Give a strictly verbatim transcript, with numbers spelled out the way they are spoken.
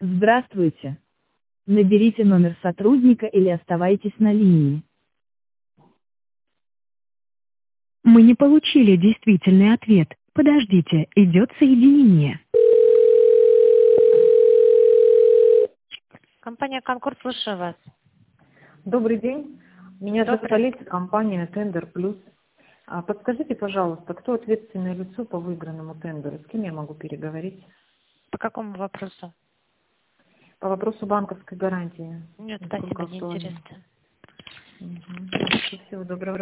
Здравствуйте. Наберите номер сотрудника или оставайтесь на линии. Мы не получили действительный ответ. Подождите, идет соединение. Компания «Конкорд», слушаю вас. Добрый день. Меня зовут Добрый. Олеся, компания «Тендер Плюс». А Подскажите, пожалуйста, кто ответственное лицо по выигранному тендеру? С кем я могу переговорить? По какому вопросу? По вопросу банковской гарантии. Нет, Насколько спасибо, не актуально? интересно. Мгм. Хорошо, всего доброго.